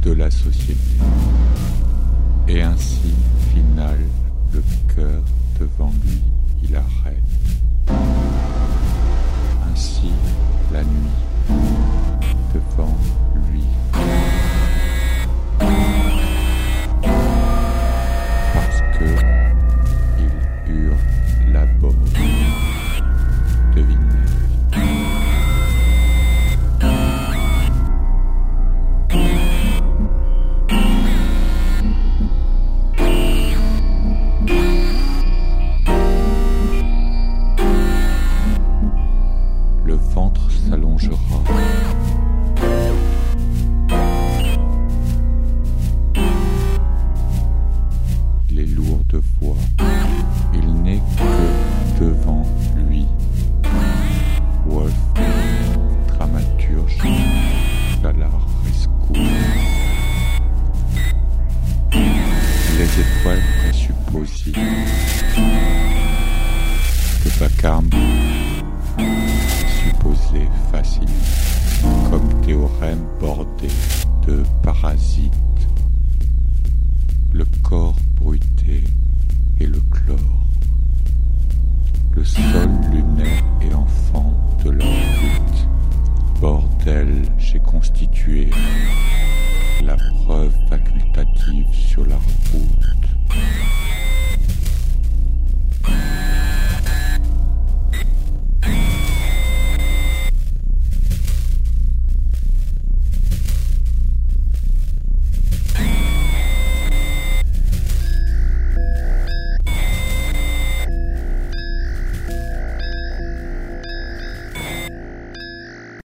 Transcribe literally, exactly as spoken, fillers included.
de la société. Et ainsi, final, le cœur devant lui, il arrête. Ainsi, la nuit, devant lui. Parce que il hurle là-bas. Devinez. Le ventre s'allongera. Il est lourd de voix. Il n'est que devant lui. Wolf, dramaturge, Galar Risco. Les étoiles présupposées de vacarme supposé facile, comme théorème bordé de parasites, le corps bruité et le chlore, le sol lunaire et l'enfant de l'orbite. Bordel, j'ai constitué la preuve facultative sur la route.